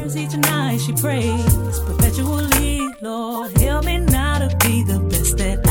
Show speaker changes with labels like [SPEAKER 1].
[SPEAKER 1] prayers each night she prays perpetually. Lord, help me now to be the best that